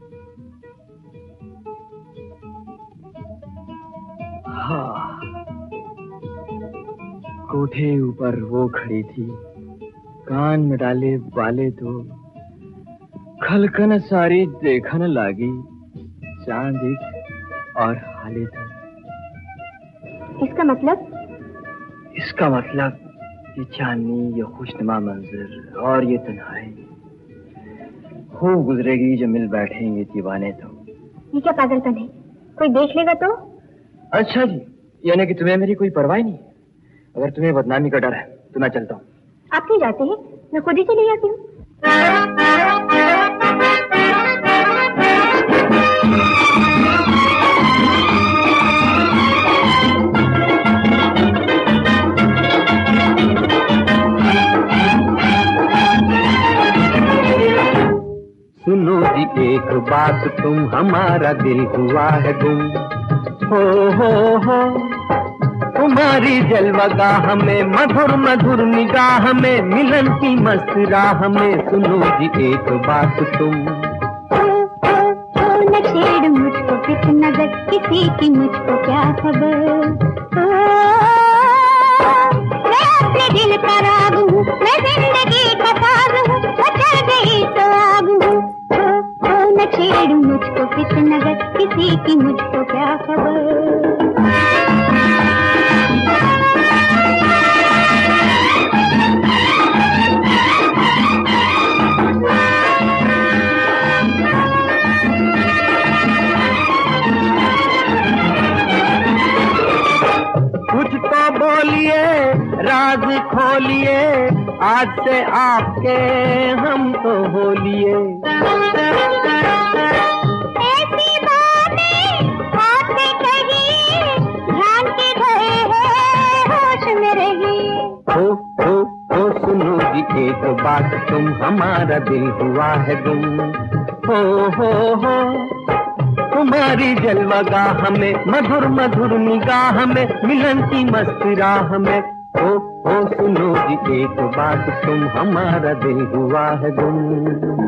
हाँ, कोठे ऊपर वो खड़ी थी, कान में डाले वाले तो खलकन सारी देखन लागी, चांद एक और हाले तो। इसका मतलब? इसका मतलब ये चांदनी, ये खुशनुमा मंजर और ये तन्हाई खूब गुजरेगी जब मिल बैठेंगे दीवाने तो। ये क्या पागलपन है? कोई देख लेगा तो? अच्छा जी, यानी कि तुम्हें मेरी कोई परवाह नहीं? अगर तुम्हें बदनामी का डर है तो मैं चलता हूँ। आप क्यों जाते हैं? मैं खुद ही चली जाती हूँ। सुनो जी एक बात, तुम हमारा दिल हुआ है गुम। हो तुम्हारी जलवागाह में, मधुर मधुर निगाह में, मिलन की मस्त राह में। सुनो जी एक बात तुम। न छेड़ मुझको किस नजर, किसी की मुझको क्या खबर। मैं अपने दिल का राग हूँ, मैं जिंदगी का साज हूँ, मैं चल गई तो आग हूँ। न छेड़ मुझको किस नजर, किसी की मुझको क्या खबर। कुछ तो बोलिए, राज खोलिए, आज से आपके हम तो हो लिए। ऐसी बातें आपसे कहिए, ध्यान के गए हैं, होश में रहिए। हो सुनो जी एक बात, तुम हमारा दिल हुआ है गुम। हो तुम्हारी जलवागाह में, मधुर मधुर निगाह में, मिलन की मस्त राह में। हो सुनो जी एक बात, तुम हमारा दिल हुआ है गुम।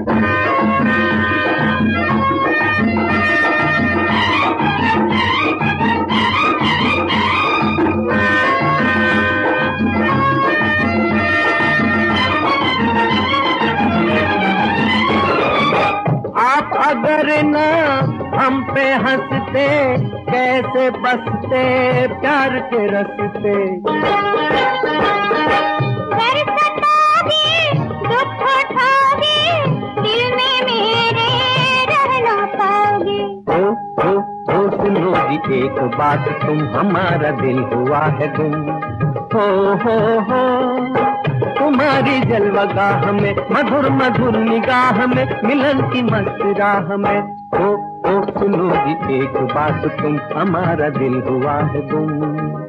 आप अगर ना हम पे हंसते, कैसे बसते प्यार के रस्ते। दुख उठाओगे, दिल में मेरे रह ना पाओगे। हो सुनो जी एक बात, तुम हमारा दिल हुआ है गुम। हो तुम्हारी जलवागाह में, मधुर मधुर निगाह में, मिलन की मस्त राह में। हो सुनो जी एक बात, तुम हमारा दिल हुआ है गुम।